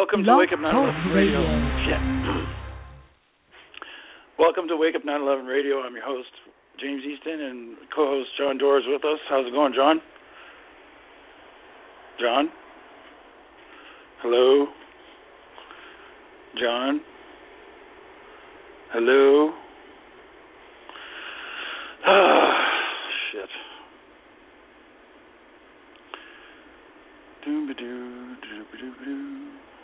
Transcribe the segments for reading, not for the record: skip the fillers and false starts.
Welcome to Wake Up 9/11 Radio. Shit. Welcome to Wake Up 9/11 Radio. I'm your host, James Easton, and co-host John Doerr is with us. How's it going, John? John? Hello? John? Hello? Shit. Doom-ba-doo, doo-ba-doo-ba-doo.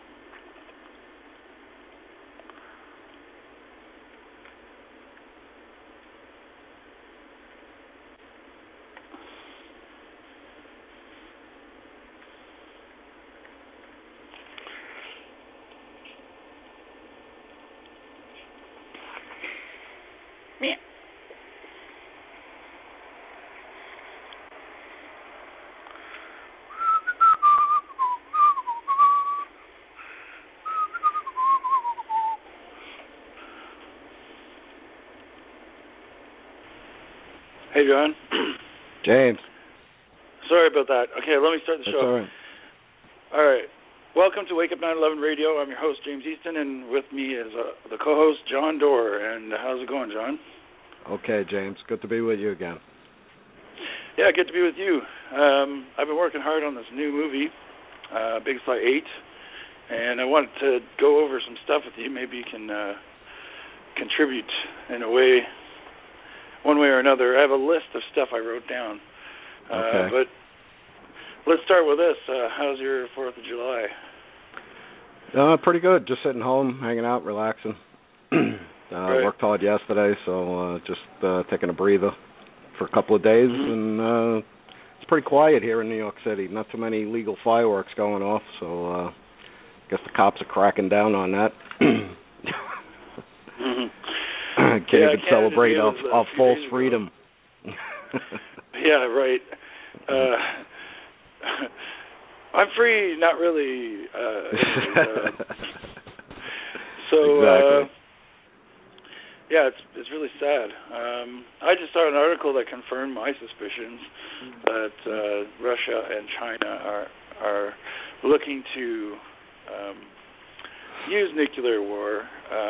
Hey, John. James. Sorry about that. Okay, let me start the That's show. all right. All right. Welcome to Wake Up 9/11 Radio. I'm your host, James Easton, and with me is the co-host, John Doerr. And how's it going, John? Okay, James. Good to be with you again. Yeah, good to be with you. I've been working hard on this new movie, Big Sly 8, and I wanted to go over some stuff with you. Maybe you can contribute in a way, one way or another. I have a list of stuff I wrote down. Okay. But let's start with this. How's your 4th of July? Pretty good. Just sitting home, hanging out, relaxing. Right. Worked hard yesterday, so just taking a breather for a couple of days. Mm-hmm. And it's pretty quiet here in New York City. Not too many legal fireworks going off, so I guess the cops are cracking down on that. Mm-hmm. Can't even celebrate our false freedom. Yeah, right. I'm free, not really. Exactly. Yeah, it's really sad. I just saw an article that confirmed my suspicions that Russia and China are looking to use nuclear war.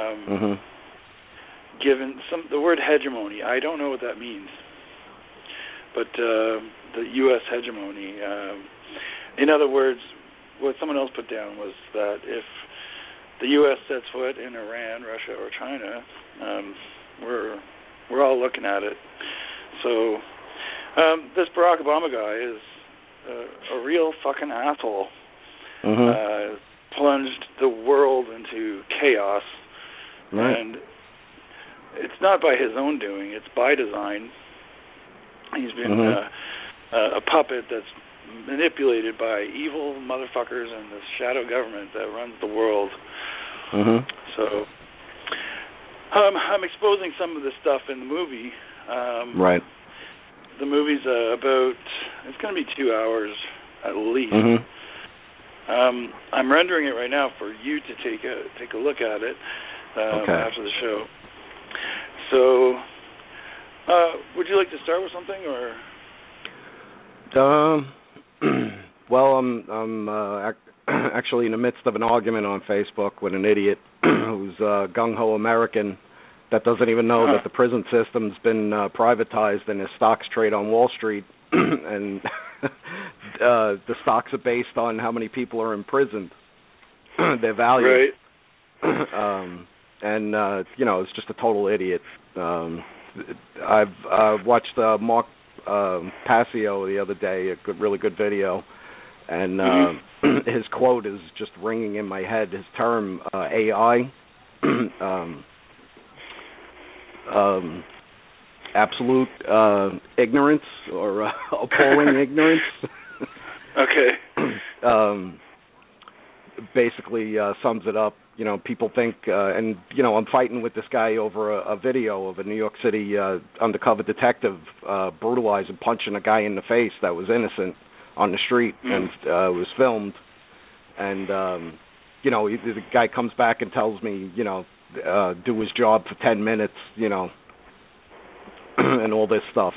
Given the word hegemony, I don't know what that means, but the U.S. hegemony. In other words, what someone else put down was that if the U.S. sets foot in Iran, Russia, or China, we're all looking at it. So this Barack Obama guy is a real fucking asshole. Plunged the world into chaos, right. And it's not by his own doing, it's by design. He's been a puppet that's manipulated by evil motherfuckers and this shadow government that runs the world. So I'm exposing some of this stuff in the movie. Right. The movie's it's going to be 2 hours at least. I'm rendering it right now for you to take a look at it after the show. So, would you like to start with something, or? Well, I'm actually in the midst of an argument on Facebook with an idiot who's a gung-ho American that doesn't even know that the prison system's been privatized and his stocks trade on Wall Street, and the stocks are based on how many people are imprisoned, their value. Right. And it's just a total idiot. I've watched Mark Passio the other day, really good video, and his quote is just ringing in my head. His term, AI, absolute ignorance or appalling ignorance. Okay. Basically sums it up. People think, and I'm fighting with this guy over a video of a New York City undercover detective brutalizing, punching a guy in the face that was innocent on the street, and it was filmed. And the guy comes back and tells me, do his job for 10 minutes, and all this stuff,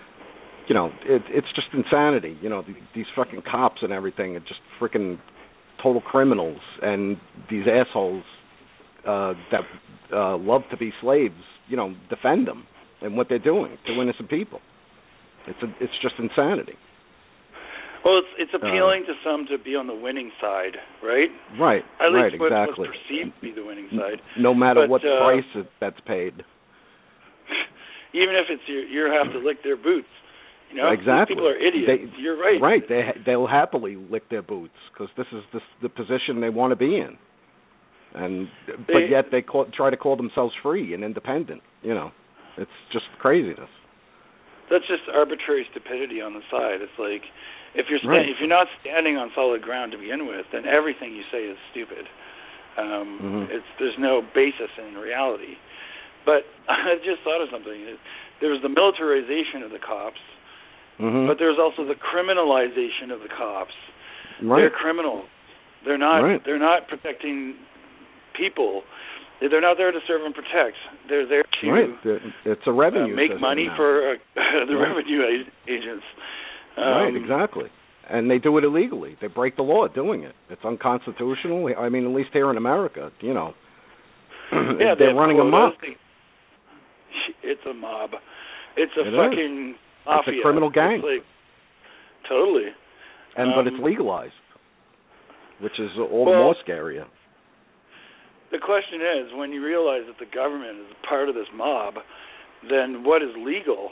it's just insanity. These fucking cops and everything are just freaking total criminals, and these assholes that love to be slaves, defend them and what they're doing to innocent people. It's just insanity. Well, it's appealing to some to be on the winning side, right? Right. At least exactly. What's perceived to be the winning side. No matter what price that's paid. Even if it's you have to lick their boots. Exactly. These people are idiots. You're right. Right. They'll happily lick their boots because this is the position they want to be in, but yet they try to call themselves free and independent. It's just craziness. That's just arbitrary stupidity on the side. It's like if you're not standing on solid ground to begin with, then everything you say is stupid. There's no basis in reality. But I just thought of something. There was the militarization of the cops. But there's also the criminalization of the cops. Right. They're criminals. They're not. Right. They're not protecting people. They're not there to serve and protect. They're there to It's a revenue make money for the revenue agents. Right. Exactly. And they do it illegally. They break the law doing it. It's unconstitutional. I mean, at least here in America, they're running amok. It's a mob. It's a fucking mafia. It's a criminal gang. Totally. But it's legalized, which is all the more scarier. The question is, when you realize that the government is part of this mob, then what is legal?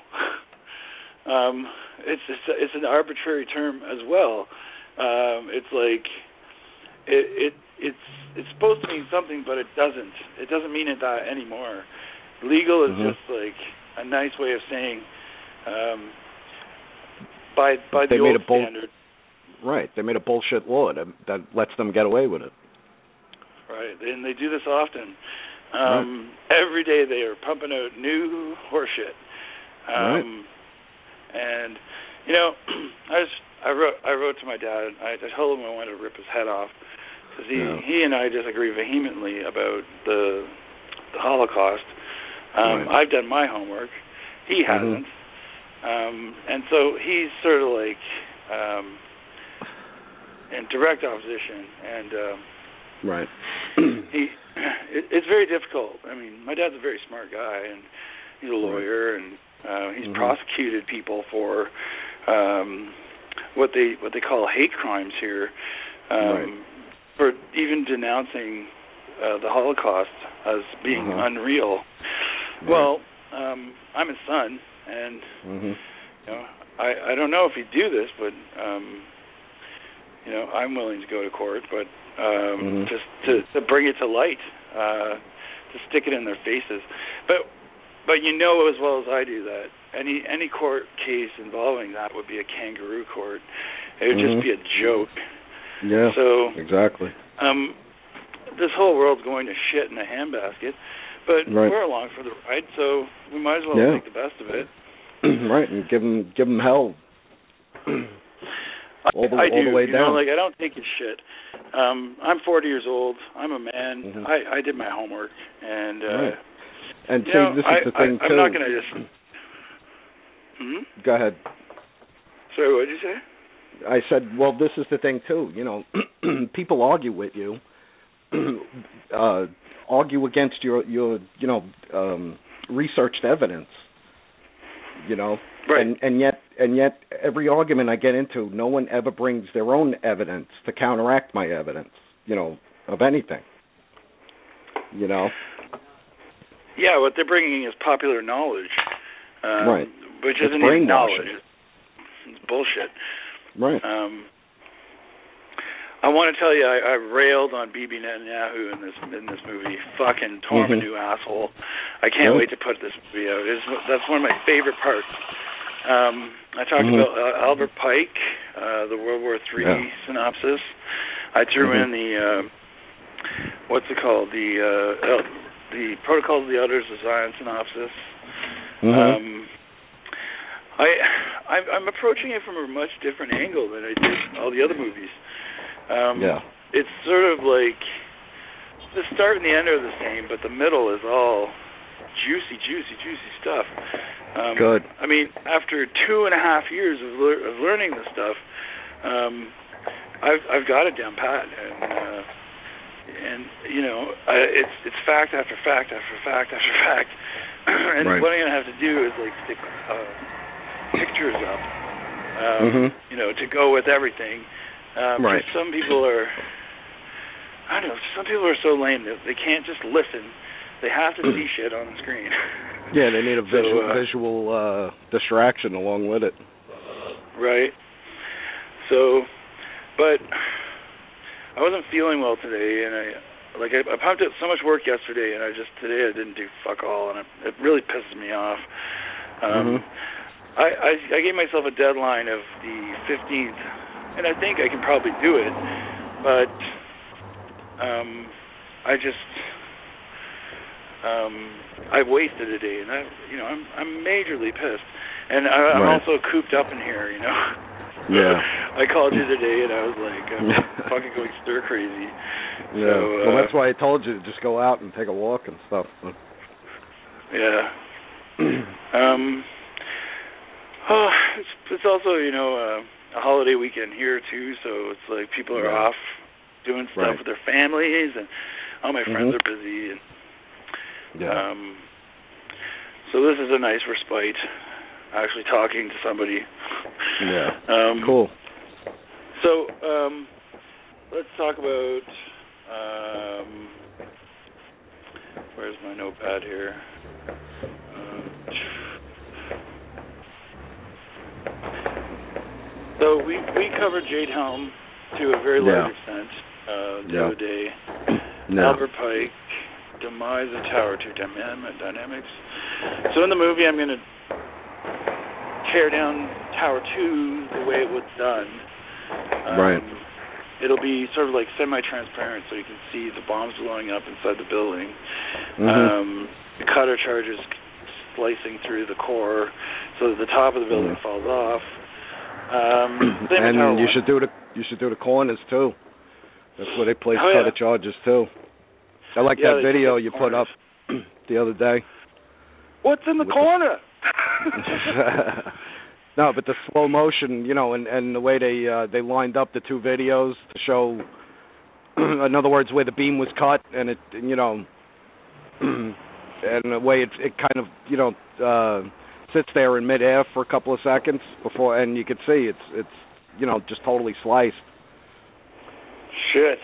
It's an arbitrary term as well. It's like it's supposed to mean something, but it doesn't. It doesn't mean it anymore. Legal is just like a nice way of saying by the old standard. Right. They made a bullshit law that lets them get away with it. Right, and they do this often. Every day they are pumping out new horseshit. And I wrote to my dad. I told him I wanted to rip his head off because he and I disagree vehemently about the Holocaust. I've done my homework. He hasn't. And so he's sort of like in direct opposition. And right. It's very difficult. I mean, my dad's a very smart guy, and he's a lawyer, and he's prosecuted people for what they call hate crimes here, for even denouncing the Holocaust as being unreal. Well, I'm his son, and I don't know if he'd do this, but I'm willing to go to court, but just to bring it to light, to stick it in their faces. But you know as well as I do that any court case involving that would be a kangaroo court. It would just be a joke. Yeah. So exactly. This whole world's going to shit in a handbasket, but we're along for the ride, so we might as well make the best of it. Right, and give them hell. All the way down. I don't take his shit. I'm 40 years old. I'm a man. I did my homework, and and see, this is the thing too. I'm not going to just. Go ahead. Sorry, what did you say? I said, well, this is the thing too. People argue with you, argue against your researched evidence. Right. And yet every argument I get into, no one ever brings their own evidence to counteract my evidence, of anything. Yeah, what they're bringing is popular knowledge, which isn't even knowledge. It's bullshit. Right. I want to tell you, I railed on Bibi Netanyahu in this movie. Fucking tore him a new asshole. I can't wait to put this movie out. That's one of my favorite parts. I talked about Albert Pike, the World War III synopsis. I threw in the what's it called? The Protocols of the Elders of Zion synopsis. I'm approaching it from a much different angle than I did all the other movies. It's sort of like the start and the end are the same, but the middle is all juicy stuff. Good. I mean, after 2.5 years of learning this stuff, I've got it down pat, and you know, it's fact after fact after fact after fact, and right. what I'm gonna have to do is like stick pictures up, you know, to go with everything. Right. Some people are, I don't know, some people are so lame that they can't just listen. They have to see shit on the screen. Yeah, they need a visual distraction along with it. Right. So, but I wasn't feeling well today, and I pumped out so much work yesterday, and today I didn't do fuck all, and it really pisses me off. I gave myself a deadline of the 15th, and I think I can probably do it, but I wasted a day, and I'm majorly pissed, and I'm also cooped up in here, you know. Yeah. I called you today, and I was like, I'm fucking going stir crazy. Yeah. So, well, that's why I told you to just go out and take a walk and stuff. Yeah. It's also, you know, a holiday weekend here too, so it's like people are off doing stuff with their families, and all my friends are busy, and so this is a nice respite, actually talking to somebody. Yeah. Cool. So let's talk about where's my notepad here? So we covered Jade Helm to a very large extent the other day. Albert Pike, demise of Tower 2 dynamics. So in the movie, I'm going to tear down Tower 2 the way it was done. Right. It'll be sort of like semi-transparent, so you can see the bombs blowing up inside the building. The cutter charges slicing through the core, so that the top of the building falls off. And you should do the corners too. That's where they place cutter charges too. I like that video you put up the other day. What's in the corner? No, but the slow motion, you know, and the way they lined up the two videos to show, in other words, where the beam was cut, and it, you know, and the way it kind of, you know, sits there in midair for a couple of seconds before, and you can see it's you know, just totally sliced. Shit.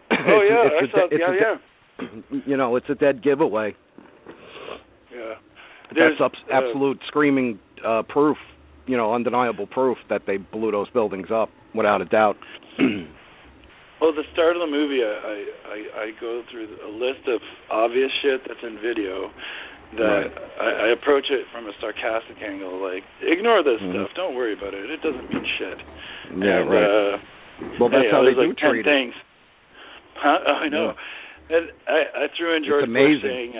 You know, it's a dead giveaway. Yeah. That's absolute screaming proof, you know, undeniable proof that they blew those buildings up, without a doubt. Well, the start of the movie, I go through a list of obvious shit that's in video that I approach it from a sarcastic angle, like, ignore this stuff, don't worry about it, it doesn't mean shit. Yeah, right. Well, that's how they do treat it. Things. Huh? Oh, I know. Yeah. And I threw in George Bush saying,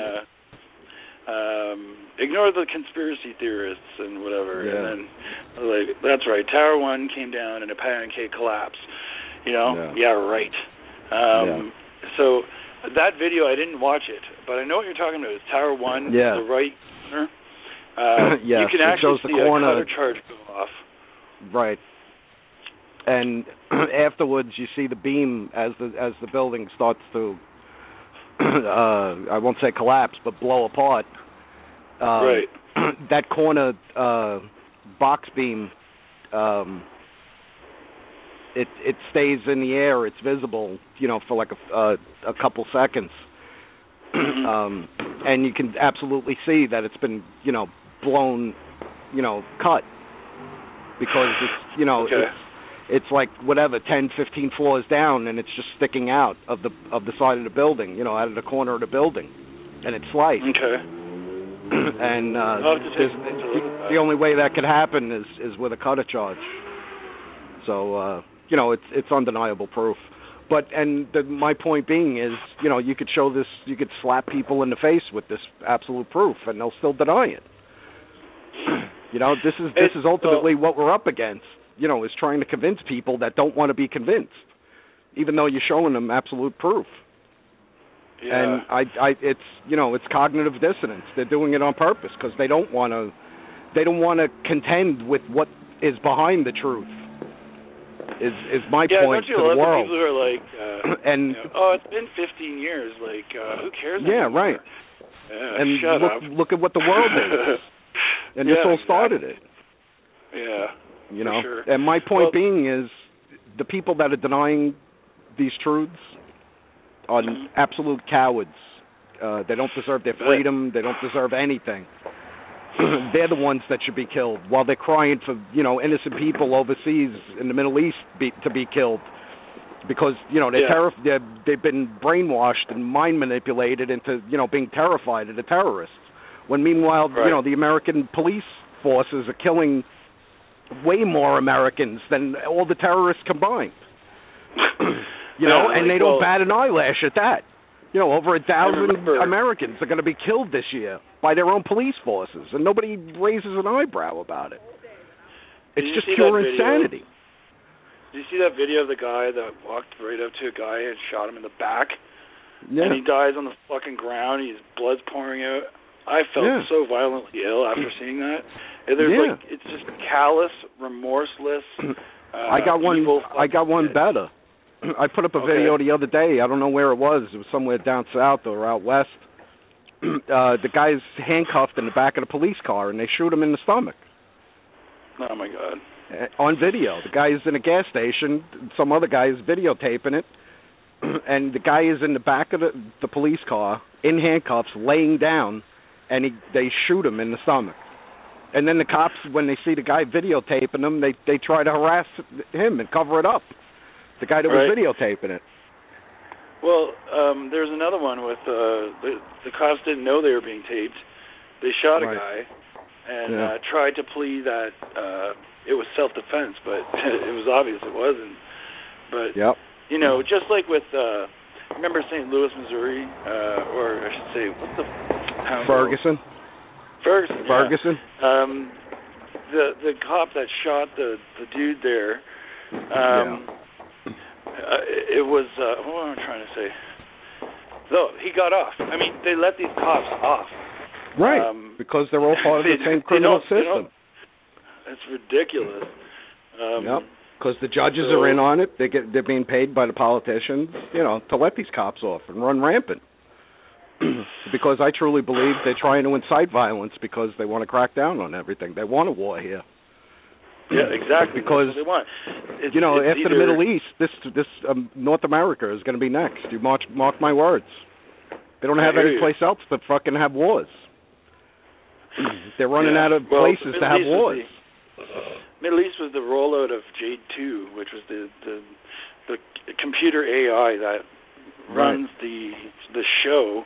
ignore the conspiracy theorists and whatever. Yeah. And then I was like, that's right, Tower 1 came down in a pancake collapse. You know? Yeah, right. So that video, I didn't watch it, but I know what you're talking about. It's Tower 1, the right corner. You can actually see a cutter charge go off. Right. And afterwards, you see the beam as the building starts to, I won't say collapse, but blow apart. Right. That corner box beam, it stays in the air. It's visible, you know, for like a couple seconds, and you can absolutely see that it's been, you know, blown, you know, cut, because it's, you know, it's like whatever 10, 15 floors down, and it's just sticking out of the side of the building, you know, out of the corner of the building, and it's sliced. Okay. And the only way that could happen is with a cutter charge. So you know, it's undeniable proof. But my point being is, you know, you could show this, you could slap people in the face with this absolute proof, and they'll still deny it. You know, this is ultimately what we're up against. You know, is trying to convince people that don't want to be convinced, even though you're showing them absolute proof. Yeah. And it's, you know, it's cognitive dissonance. They're doing it on purpose because they don't want to contend with what is behind the truth. Is my point don't you to love the world. The people who are like, and it's been 15 years. Like, who cares? Yeah, anymore? right. And shut up. Look at what the world is. And this all started it. Yeah. You know. Sure. And my point being is, the people that are denying these truths are absolute cowards. They don't deserve their freedom. They don't deserve anything. They're the ones that should be killed, while they're crying for innocent people overseas in the Middle East to be killed, because they've been brainwashed and mind manipulated into being terrified of the terrorists. When meanwhile, the American police forces are killing way more Americans than all the terrorists combined. And they don't bat an eyelash at that. Over 1,000 Americans are going to be killed this year by their own police forces, and nobody raises an eyebrow about it. It's just pure insanity. Did you see that video of the guy that walked right up to a guy and shot him in the back? Yeah. And he dies on the fucking ground. His blood's pouring out. I felt so violently ill after seeing that. And there's it's just callous, remorseless. I got one better. I put up a video the other day. I don't know where it was. It was somewhere down south or out west. The guy's handcuffed in the back of the police car, and they shoot him in the stomach. Oh, my God. On video. The guy is in a gas station. Some other guy is videotaping it. And the guy is in the back of the police car, in handcuffs, laying down, and they shoot him in the stomach. And then the cops, when they see the guy videotaping him, they try to harass him and cover it up. The guy that was videotaping it. Well, there's another one with the cops didn't know they were being taped. They shot a guy and tried to plead that it was self-defense, but it was obvious it wasn't. But just like with remember St. Louis, Missouri, or I should say, what's the town? Ferguson. Ferguson. The cop that shot the dude there. It was what am I trying to say? No, he got off. I mean, they let these cops off. Right, because they're all part of the same criminal system. It's ridiculous. Because the judges are in on it. They're being paid by the politicians, to let these cops off and run rampant. Because I truly believe they're trying to incite violence because they want to crack down on everything. They want a war here. Yeah, exactly. Because that's what they want. After the Middle East, this North America is going to be next. You mark my words. They don't have any place else to fucking have wars. They're running out of places to have wars. Middle East was the rollout of Jade 2, which was the computer AI that runs the show.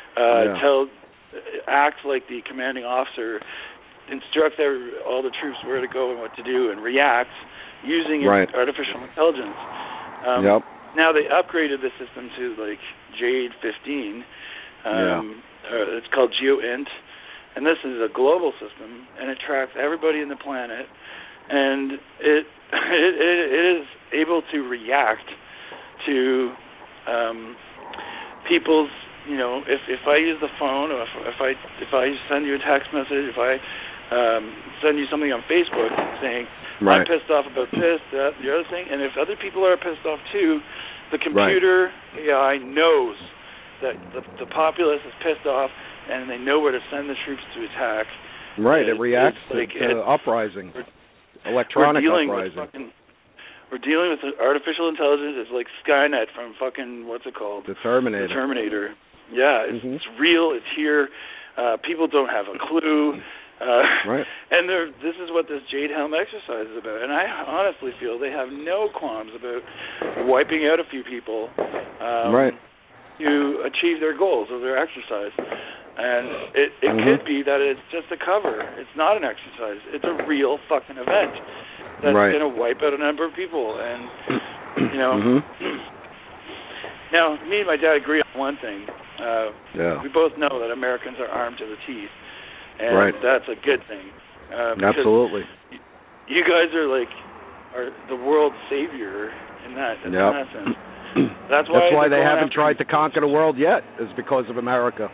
Acts like the commanding officer, instructs all the troops where to go and what to do, and reacts using artificial intelligence. Now they upgraded the system to like Jade 15. It's called GeoInt, and this is a global system, and it tracks everybody in the planet, and it is able to react to people's. If I use the phone, or if I send you a text message, if I send you something on Facebook saying I'm pissed off about this, that, the other thing, and if other people are pissed off too, the computer AI knows that the populace is pissed off, and they know where to send the troops to attack. Right, it reacts to uprising, electronic uprising. We're dealing with artificial intelligence. It's like Skynet from fucking, what's it called? The Terminator. The Terminator. Yeah, it's real. It's here. People don't have a clue. And this is what this Jade Helm exercise is about. And I honestly feel they have no qualms about wiping out a few people to achieve their goals of their exercise. And it could be that it's just a cover. It's not an exercise. It's a real fucking event that's going to wipe out a number of people. And, now, me and my dad agree on one thing. We both know that Americans are armed to the teeth. And that's a good thing. Absolutely. You guys are the world's savior in that sense. That's why they haven't tried to conquer the world yet, is because of America.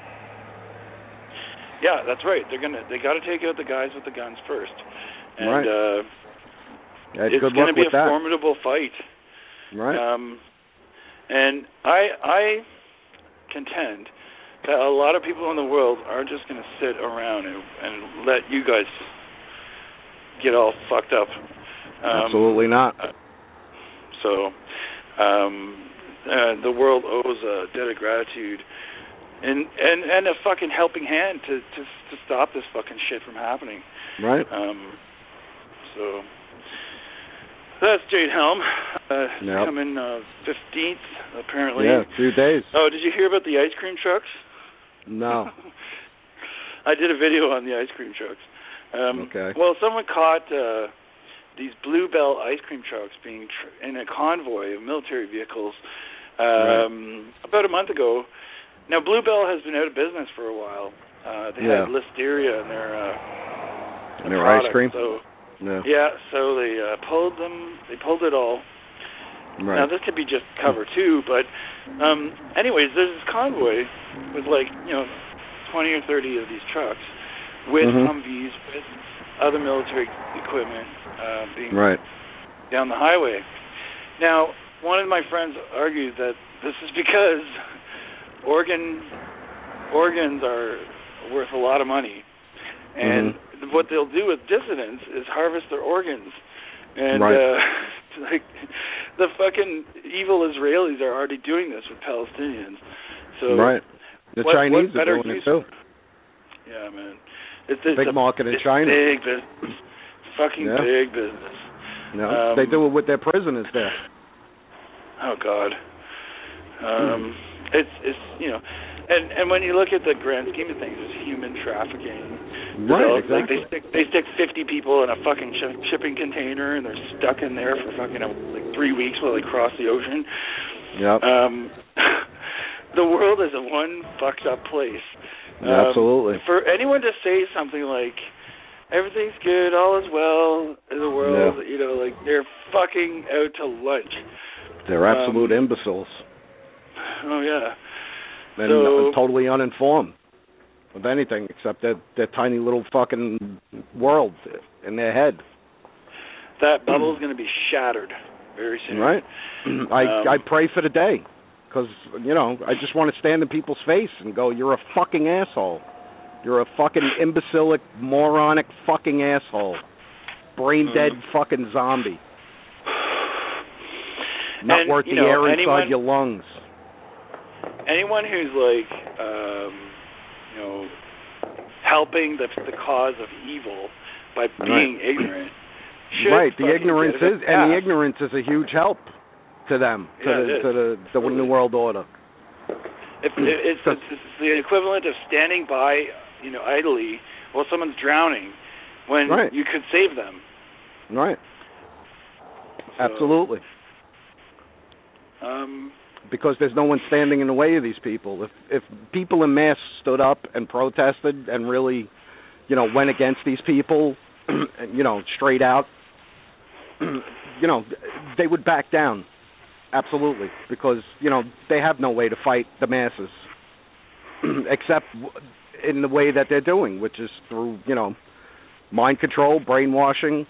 Yeah, that's right. They got to take out the guys with the guns first. And It's going to be a formidable fight. Right. And I contend that a lot of people in the world are just going to sit around and let you guys get all fucked up. Absolutely not. So the world owes a debt of gratitude and a fucking helping hand to stop this fucking shit from happening. Right. So that's Jade Helm. Yep. Coming 15th, apparently. Yeah, 2 days. Oh, did you hear about the ice cream trucks? No. I did a video on the ice cream trucks. Okay. Well, someone caught these Bluebell ice cream trucks being in a convoy of military vehicles about a month ago. Now, Bluebell has been out of business for a while. They had listeria in their ice cream. So, yeah. So they pulled them. They pulled it all. Right. Now this could be just cover too, but anyways, there's this convoy with 20 or 30 of these trucks with Humvees, with other military equipment being down the highway. Now, one of my friends argued that this is because organs are worth a lot of money, and what they'll do with dissidents is harvest their organs. And the fucking evil Israelis are already doing this with Palestinians. So the Chinese are doing it too. Yeah, man. It's big market in China. Big business. Fucking big business. No, they do it with their prisoners there. Oh God. It's and when you look at the grand scheme of things, it's human trafficking. Right, exactly. They stick 50 people in a fucking shipping container, and they're stuck in there for fucking 3 weeks while they cross the ocean. Yep. The world is a one fucked up place. Absolutely. For anyone to say something like everything's good, all is well in the world, they're fucking out to lunch. They're absolute imbeciles. Oh yeah. And totally uninformed of anything except their tiny little fucking world in their head. That bubble's going to be shattered very soon. Right. I pray for the day because, I just want to stand in people's face and go, you're a fucking asshole. You're a fucking imbecilic, moronic fucking asshole. Brain-dead fucking zombie. Not worth the air inside your lungs. Anyone who's helping the cause of evil by being ignorant. The ignorance is a huge help to them, to the New World Order. It's the equivalent of standing by, idly while someone's drowning when you could save them. Right. So, absolutely. Because there's no one standing in the way of these people. If people in mass stood up and protested and really, went against these people, straight out, they would back down. Absolutely. Because, they have no way to fight the masses except in the way that they're doing, which is through, mind control, brainwashing,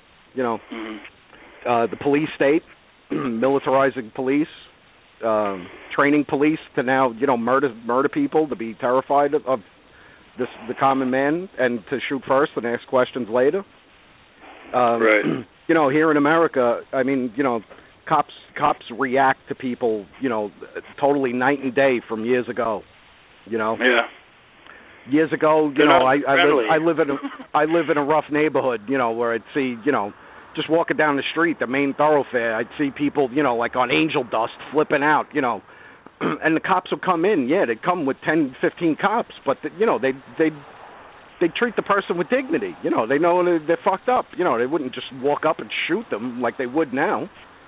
the police state, militarizing police, training police to now, murder people, to be terrified of the common man and to shoot first and ask questions later. Here in America, cops react to people, totally night and day from years ago. Yeah. Years ago, I live in a rough neighborhood, where I'd see, just walking down the street, the main thoroughfare, I'd see people, like on angel dust flipping out, and the cops would come in. Yeah, they'd come with 10, 15 cops, but, they treat the person with dignity. They know they're fucked up. They wouldn't just walk up and shoot them like they would now.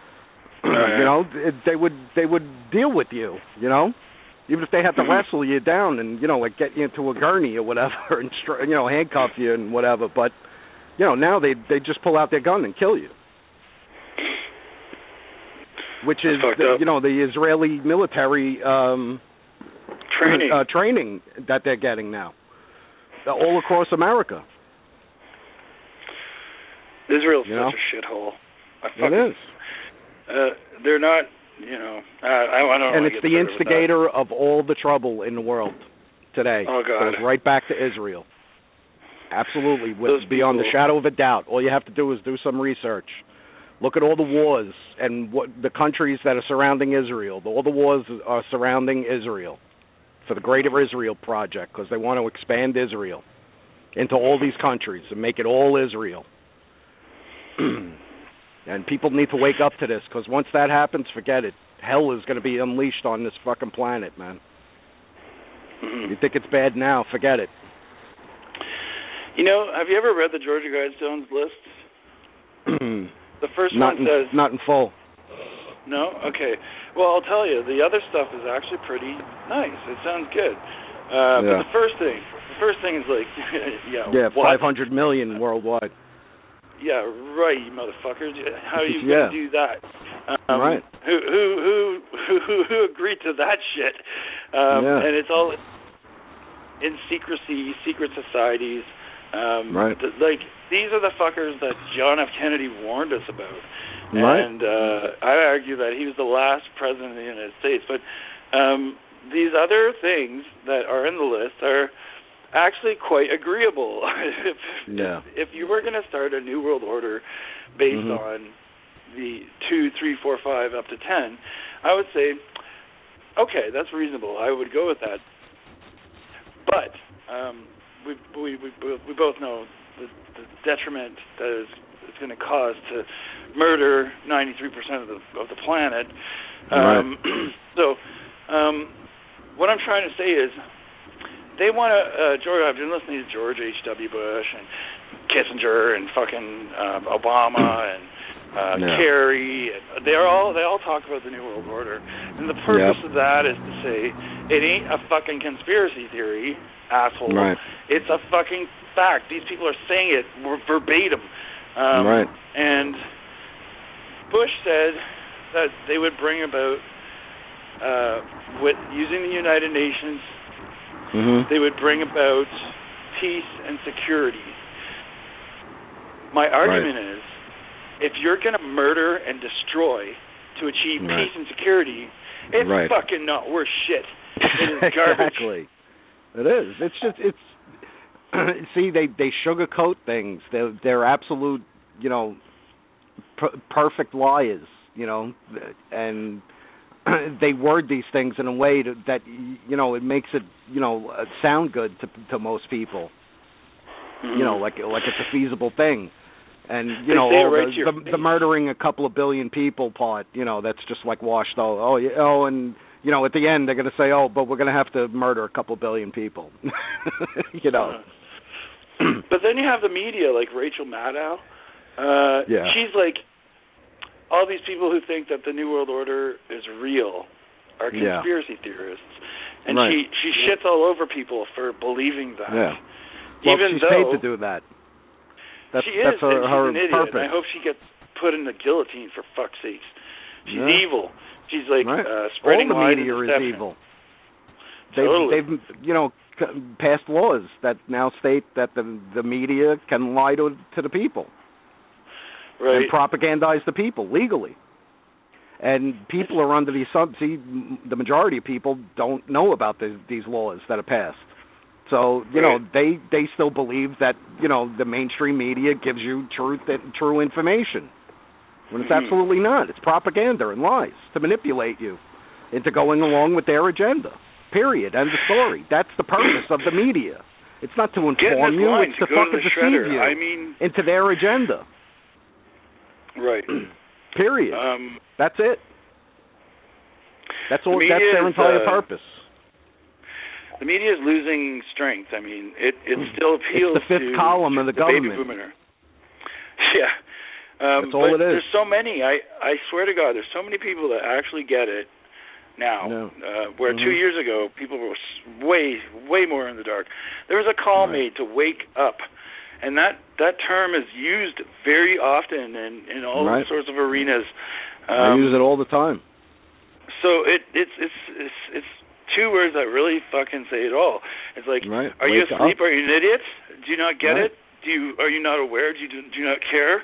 They would deal with you, even if they had to wrestle you down and, get you into a gurney or whatever and, handcuff you and whatever. But, now they just pull out their gun and kill you. Which is, the Israeli military training that they're getting now. All across America. Israel's such a shithole. It is. They're not, I don't. And it's the instigator of all the trouble in the world today. Oh God. Goes right back to Israel. Absolutely, beyond the shadow of a doubt. All you have to do is do some research. Look at all the wars and what the countries that are surrounding Israel. All the wars are surrounding Israel for the Greater Israel Project because they want to expand Israel into all these countries and make it all Israel. And people need to wake up to this because once that happens, forget it. Hell is going to be unleashed on this fucking planet, man. You think it's bad now, forget it. Have you ever read the Georgia Guidestones list? The first one says... Not in full. No? Okay. Well, I'll tell you, the other stuff is actually pretty nice. It sounds good. But the first thing is like... Yeah, 500 million worldwide. Yeah, right, you motherfuckers. How are you going to do that? Right. Who agreed to that shit? And it's all in secrecy, secret societies. Right. These are the fuckers that John F. Kennedy warned us about. Right. And I argue that he was the last president of the United States. But these other things that are in the list are actually quite agreeable. If you were going to start a new world order based on the 2, 3, 4, 5 up to 10, I would say, okay, that's reasonable. I would go with that. But we both know the detriment that it's going to cause to murder 93% of the planet. So what I'm trying to say is they want to. I've been listening to George H.W. Bush and Kissinger and fucking Obama and Kerry. They all talk about the New World Order, and the purpose of that is to say it ain't a fucking conspiracy theory, asshole. Right. It's a fucking fact. These people are saying it verbatim. And Bush said that they would bring about, with using the United Nations, they would bring about peace and security. My argument is, if you're going to murder and destroy to achieve peace and security, it's fucking not worth shit. It is garbage. Exactly. It is. It's just, see, they sugarcoat things. They're absolute, perfect liars, and they word these things in a way that it makes it, sound good to most people. Like it's a feasible thing. And the murdering a couple of billion people part, that's just like washed out. And at the end they're going to say, but we're going to have to murder a couple billion people. But then you have the media like Rachel Maddow. She's like, all these people who think that the New World Order is real are conspiracy theorists, and she shits all over people for believing that. Yeah. Well, even she's though paid to do that. She is, that's her she's an idiot. purpose. And I hope she gets put in the guillotine, for fuck's sakes. She's evil. She's like spreading lies and deception. All the media is evil. They've passed laws that now state that the media can lie to the people. And propagandize the people legally. And people are under the assumption, the majority of people don't know about these laws that are passed. So, they still believe that, the mainstream media gives you true information. When it's absolutely not. It's propaganda and lies to manipulate you into going along with their agenda. Period. End of story. That's the purpose of the media. It's not to inform you, it's to fucking deceive you into their agenda. Right. Period. That's it. That's all. That's their entire purpose. The media is losing strength. I mean, it still appeals to the fifth column of the government. Baby boomer. Yeah. That's all it is. There's so many. I swear to God, there's so many people that actually get it now. No. Where 2 years ago, people were way more in the dark. There was a call made to wake up. And that term is used very often in all sorts of arenas. I use it all the time. So it's two words that really fucking say it all. It's like, are you asleep? Are you an idiot? Do you not get it? Are you not aware? Do you not care?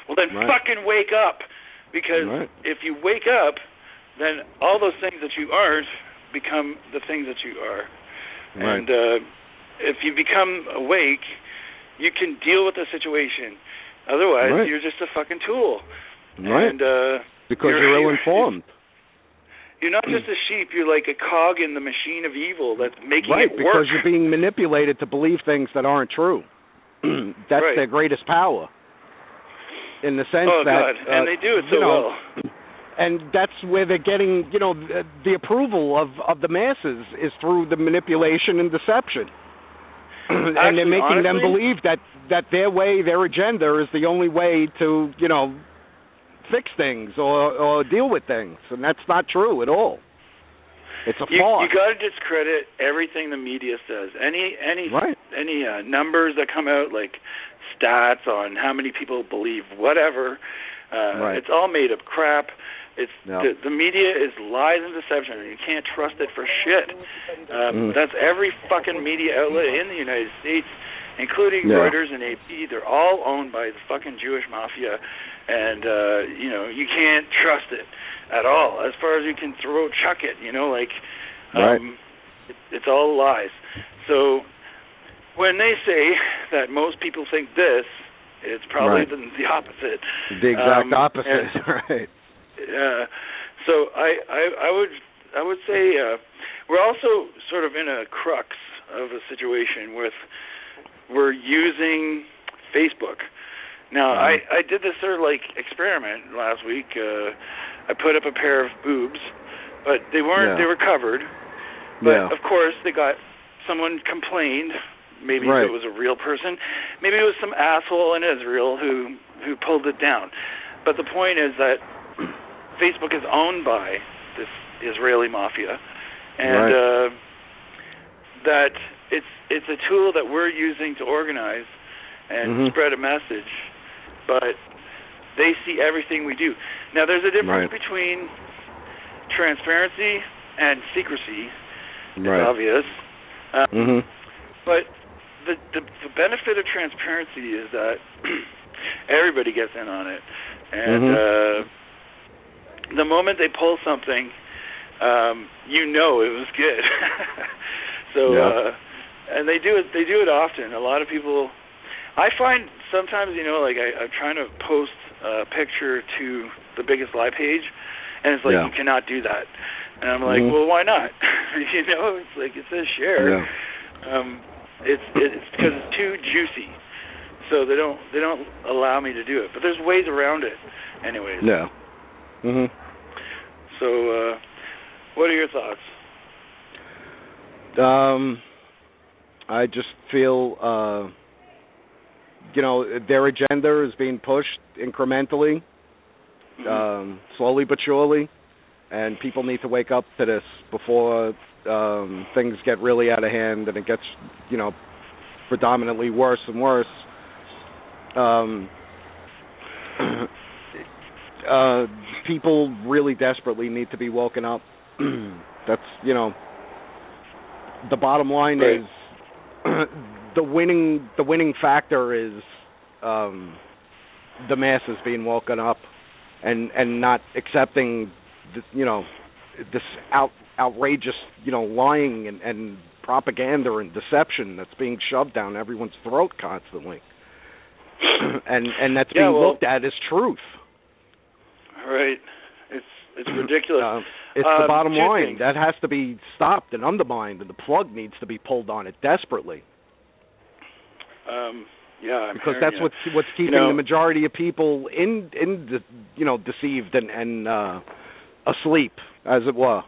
Well, then fucking wake up, because if you wake up, then all those things that you aren't become the things that you are. Right. And if you become awake, you can deal with the situation. Otherwise, you're just a fucking tool. Right. And, because you're ill-informed. You're not just a sheep. You're like a cog in the machine of evil that's making it work. Because you're being manipulated to believe things that aren't true. That's their greatest power. In the sense that... God. And they do it so well. And that's where they're getting, the approval of the masses is through the manipulation and deception. And they're making them believe that their way, their agenda is the only way to, fix things or deal with things, and that's not true at all. It's a farce. You got to discredit everything the media says. Any numbers that come out, like stats on how many people believe whatever, it's all made up crap. It's the media is lies and deception, and you can't trust it for shit. That's every fucking media outlet in the United States, including Reuters and AP. They're all owned by the fucking Jewish mafia. And, you can't trust it at all. As far as you can chuck it, it's all lies. So when they say that most people think this, it's probably the opposite. The exact opposite, right. So I would say we're also sort of in a crux of a situation with we're using Facebook. Now, I did this sort of like experiment last week. I put up a pair of boobs, but they weren't. They were covered. But of course, someone complained. Maybe it was a real person. Maybe it was some asshole in Israel who pulled it down. But the point is that Facebook is owned by this Israeli mafia, and that it's a tool that we're using to organize and spread a message. But they see everything we do. Now, there's a difference between transparency and secrecy. It's obvious. But the benefit of transparency is that everybody gets in on it. And the moment they pull something, it was good. So, and they do it often. A lot of people... I find sometimes, I'm trying to post a picture to the Biggest Lie page, and it's like, you cannot do that. And I'm like, well, why not? It's like, it says share. It's because it's too juicy. So they don't allow me to do it. But there's ways around it anyways. Yeah. So, what are your thoughts? I just feel... their agenda is being pushed incrementally, slowly but surely, and people need to wake up to this before things get really out of hand and it gets, predominantly worse and worse. People really desperately need to be woken up. That's, the bottom line is... The winning factor is the masses being woken up and not accepting this outrageous lying and propaganda and deception that's being shoved down everyone's throat constantly, and that's being looked at as truth. Right. It's ridiculous. It's the bottom line that has to be stopped and undermined, and the plug needs to be pulled on it desperately. Because that's what's keeping the majority of people deceived and asleep, as it were.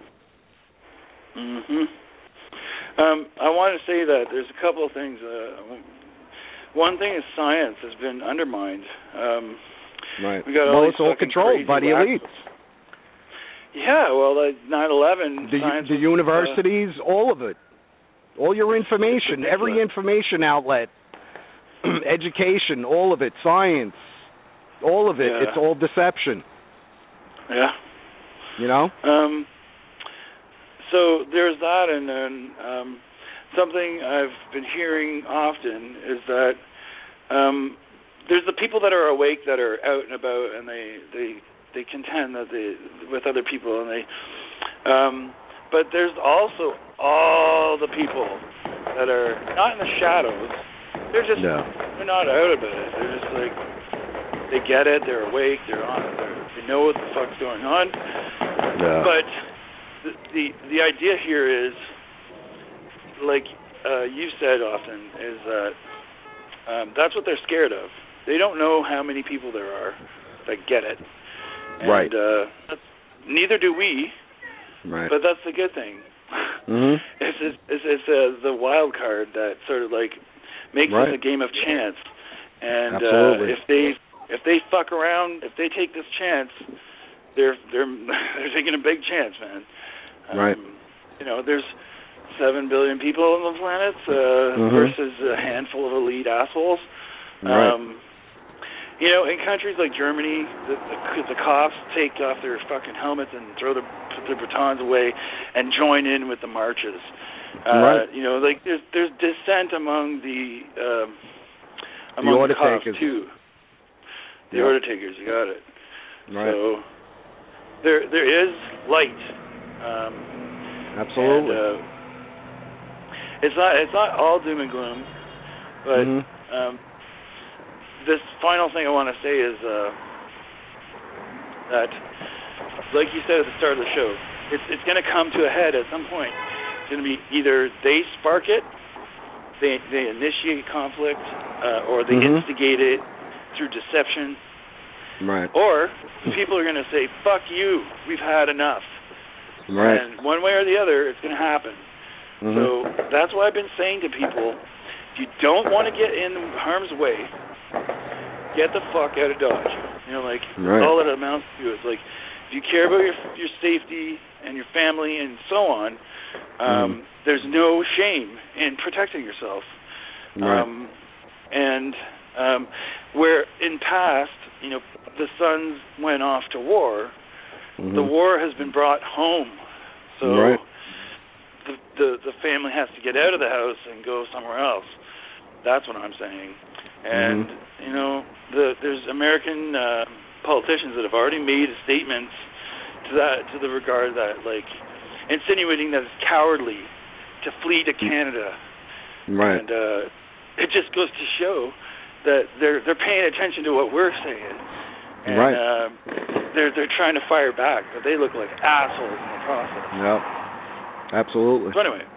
I want to say that there's a couple of things. One thing is science has been undermined. We got all it's all controlled by the elites. Yeah, well, 9/11. The universities, all of it, all your information, every information outlet. Education, all of it, science, all of it, it's all deception. Yeah. So there's that, and then something I've been hearing often is that there's the people that are awake, that are out and about, and they contend that with other people, and but there's also all the people that are not in the shadows. They're just they're not out about it. They're just like, they get it. They're awake. They're on. They know what the fuck's going on. Yeah. But the idea here is, like you've said often, is that that's what they're scared of. They don't know how many people there are that get it. And, right. Neither do we. Right. But that's the good thing. Mm-hmm. It's the wild card that sort of like makes it a game of chance. And Absolutely. If they fuck around, if they take this chance, they're taking a big chance, man. Right. You know, there's 7 billion people on the planet versus a handful of elite assholes. Right. You know, in countries like Germany, the cops take off their fucking helmets and put their batons away and join in with the marches. Right. You know, like there's dissent among the order cops takers too. The order takers, you got it. Right. So there is light. Absolutely. And, it's not all doom and gloom, but this final thing I want to say is that, like you said at the start of the show, it's going to come to a head at some point. It's going to be either they spark it, they initiate conflict, or they instigate it through deception. Right. Or people are going to say, fuck you, we've had enough. Right. And one way or the other, it's going to happen. So that's why I've been saying to people, if you don't want to get in harm's way, get the fuck out of Dodge. You know, like, all it amounts to is, like, if you care about your safety and your family and so on, there's no shame in protecting yourself. Right. Where in past, you know, the sons went off to war, the war has been brought home. So the family has to get out of the house and go somewhere else. That's what I'm saying. And, you know, there's American politicians that have already made statements to the regard that, like, insinuating that it's cowardly to flee to Canada. Right. And it just goes to show that they're paying attention to what we're saying. And, they're trying to fire back, but they look like assholes in the process. Yeah. Absolutely. So anyway.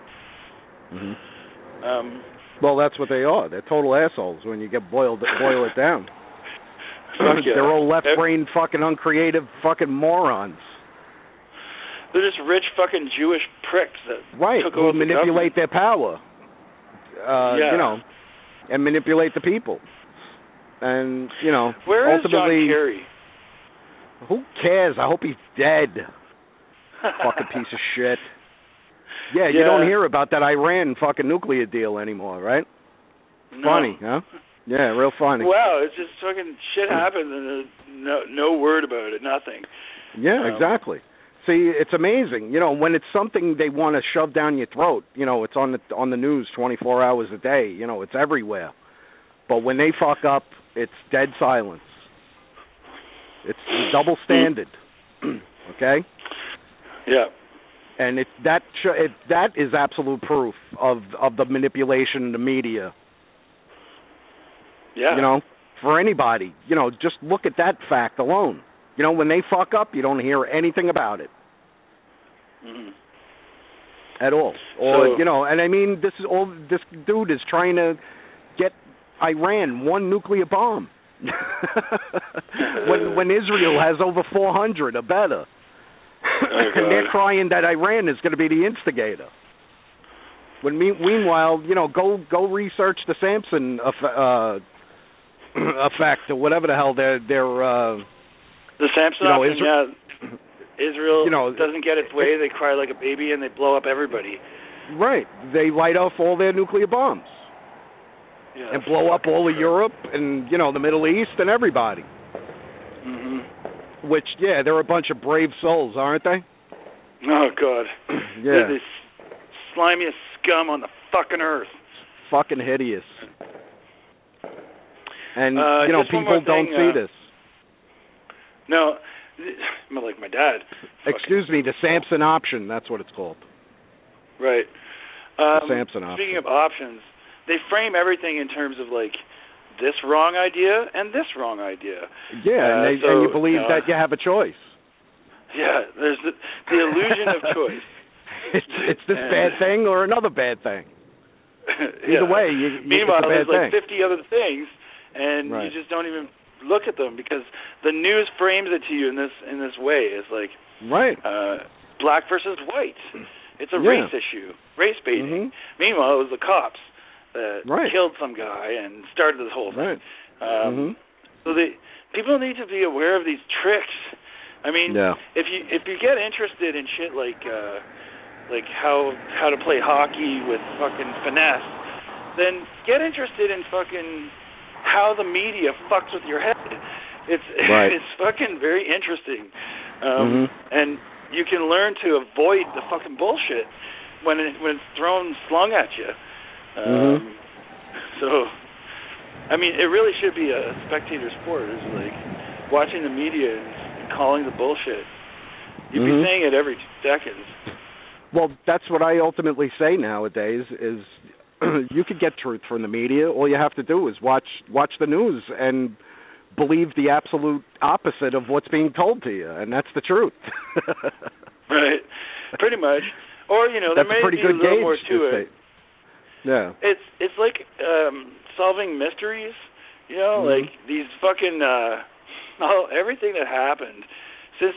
Well, that's what they are. They're total assholes when you boil it down. They're all left-brained, fucking uncreative fucking morons. They're just rich fucking Jewish pricks that took over who manipulate their power. You know, and manipulate the people. And, you know, where is ultimately, John Kerry? Who cares? I hope he's dead. Fucking piece of shit. Yeah, you don't hear about that Iran fucking nuclear deal anymore, right? No. Funny, huh? Yeah, real funny. Wow, it's just fucking shit happens and there's no word about it, nothing. Yeah, exactly. See, it's amazing. You know, when it's something they want to shove down your throat, you know, it's on the news 24 hours a day. You know, it's everywhere. But when they fuck up, it's dead silence. It's double standard. Okay? Yeah. And that is absolute proof of the manipulation in the media. Yeah. You know, for anybody, you know, just look at that fact alone. You know, when they fuck up, you don't hear anything about it. At all. Or, you know, and I mean, this dude is trying to get Iran one nuclear bomb. when Israel has over 400 or better. And they're crying that Iran is going to be the instigator. When meanwhile, you know, go research the Samson effect or whatever the hell they're the Samson effect, Israel, you know, doesn't get its way, they cry like a baby and they blow up everybody. Right. They light off all their nuclear bombs. Yeah, and blow up all of Europe and, you know, the Middle East and everybody. Which, yeah, they're a bunch of brave souls, aren't they? Oh, God. Yeah. They're the slimiest scum on the fucking earth. Fucking hideous. And people don't see this. No, like my dad. Excuse me, the Samson option. That's what it's called. Right. Samson option. Speaking of options, they frame everything in terms of like this wrong idea and this wrong idea. Yeah, and you believe that you have a choice. Yeah, there's the illusion of choice. It's this bad thing or another bad thing. Either way, meanwhile, it's a bad there's like thing. 50 other things, and you just don't even look at them because the news frames it to you in this way. It's like black versus white. It's a race issue, race baiting. Mm-hmm. Meanwhile, it was the cops that killed some guy and started this whole thing. So people need to be aware of these tricks. I mean, if you get interested in shit like how to play hockey with fucking finesse, then get interested in fucking how the media fucks with your head. It's fucking very interesting, and you can learn to avoid the fucking bullshit when it's slung at you. So, I mean, it really should be a spectator sport. It's like watching the media and calling the bullshit. You'd be saying it every 2 seconds. Well, that's what I ultimately say nowadays is you could get truth from the media. All you have to do is watch the news and believe the absolute opposite of what's being told to you, and that's the truth. Right. Pretty much. Or, there may be a little more to it. Yeah. It's like solving mysteries, like these fucking everything that happened since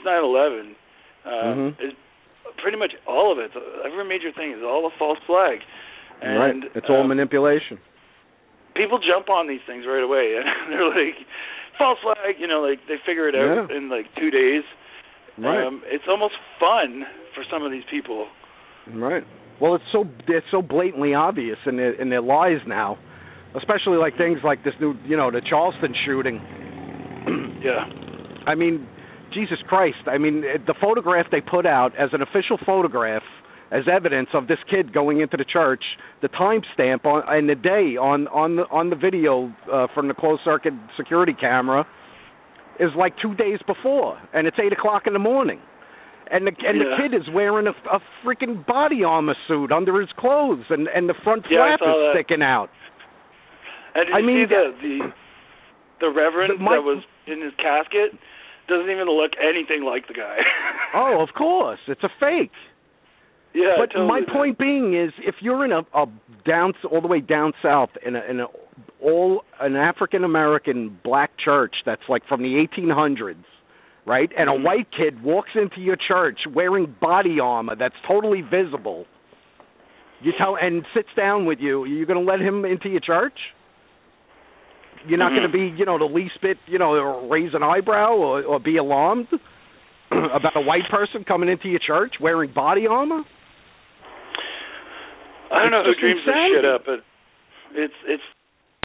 9/11 is pretty much all of it. Every major thing is all a false flag. And it's all manipulation. People jump on these things right away, and they're like, false flag, like they figure it out in like 2 days. Right. It's almost fun for some of these people. Right. Well, it's so blatantly obvious in their lies now, especially like things like this new, the Charleston shooting. Yeah. I mean, Jesus Christ. I mean, the photograph they put out as an official photograph as evidence of this kid going into the church, the timestamp and the day on the video from the closed circuit security camera is like 2 days before, and it's 8:00 in the morning. And the kid is wearing a freaking body armor suit under his clothes, and the front flap is sticking out. And did you see the reverend that was in his casket? Doesn't even look anything like the guy. Oh, of course, it's a fake. Yeah, but totally. My point being is, if you're in a down all the way down south in an African American black church that's like from the 1800s. Right? And a white kid walks into your church wearing body armor that's totally visible. And sits down with you. You're going to let him into your church? You're not going to be, the least bit, raise an eyebrow or be alarmed about a white person coming into your church wearing body armor? I don't know who dreams this shit up, but it's